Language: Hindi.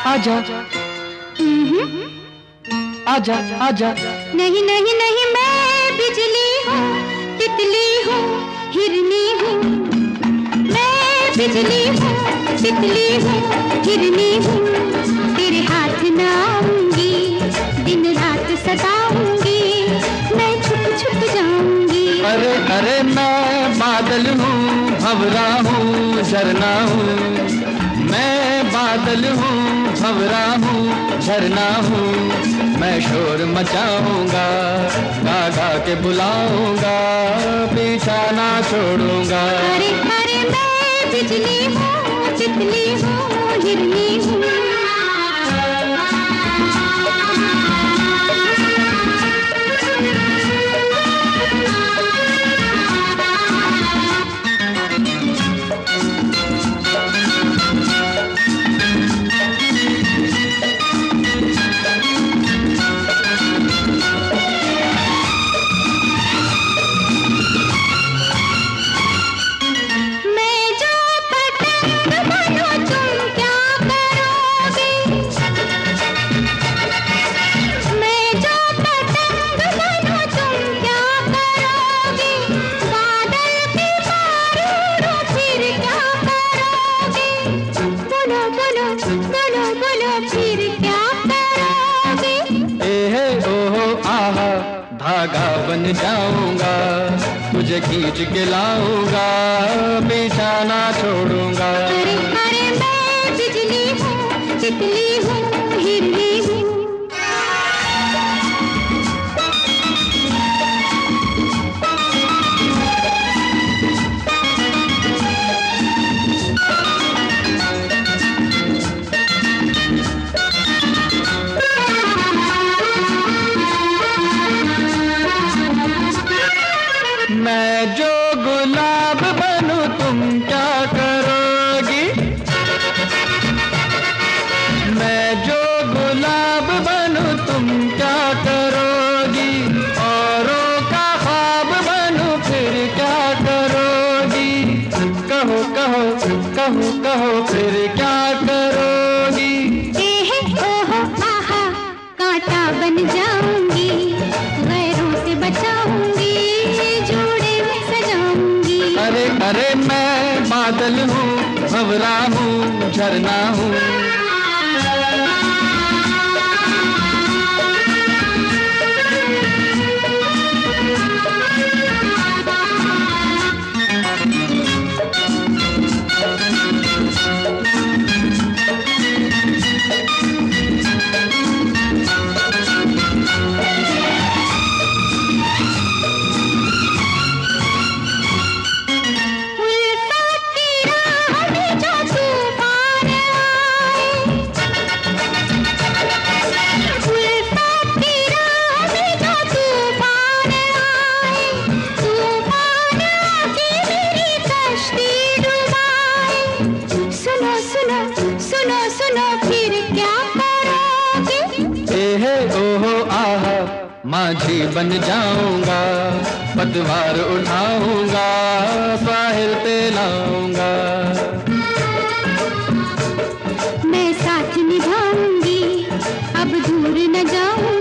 आजा आजा आजा। नहीं नहीं नहीं, मैं बिजली हूँ, तितली हूँ, हिरनी हूँ। मैं बिजली हूँ, तितली हूँ, हिरनी हूँ। तेरे हाथ न आऊंगी, दिन रात सताऊंगी, मैं छुप छुप जाऊंगी। अरे अरे मैं बादल हूँ, भंवरा हूँ, झरना हूँ। मैं बादल हूँ, भंवरा हूँ, झरना हूँ। मैं शोर मचाऊंगा, गा गा के बुलाऊंगा, पीछा ना छोड़ूंगा। अरे अरे मैं बिजली हूँ, तितली हूँ, हिरनी हूँ। धागा बन जाऊंगा, तुझे खींच के लाऊंगा, पीछा ना छोड़ूंगा। अरे अरे मैं बिजली हूँ, तितली हूँ, हिरनी हूँ। मैं जो गुलाब बनूं तुम क्या करोगी? मैं जो गुलाब बनूं तुम क्या करोगी? औरों का ख्वाब बनूं फिर क्या करोगी? कहो कहो कहो कहो फिर क्या करोगी? एहे ओहो आहा, कांटा बन जाऊंगी, गैरों से बचाऊंगी, अरे अरे मैं बादल हूँ, भंवरा हूँ, झरना हूँ। माझी बन जाऊंगा, पतवार उठाऊंगा, साहिल पे लाऊंगा। मैं साथ निभाऊंगी, अब दूर न जाऊंगी।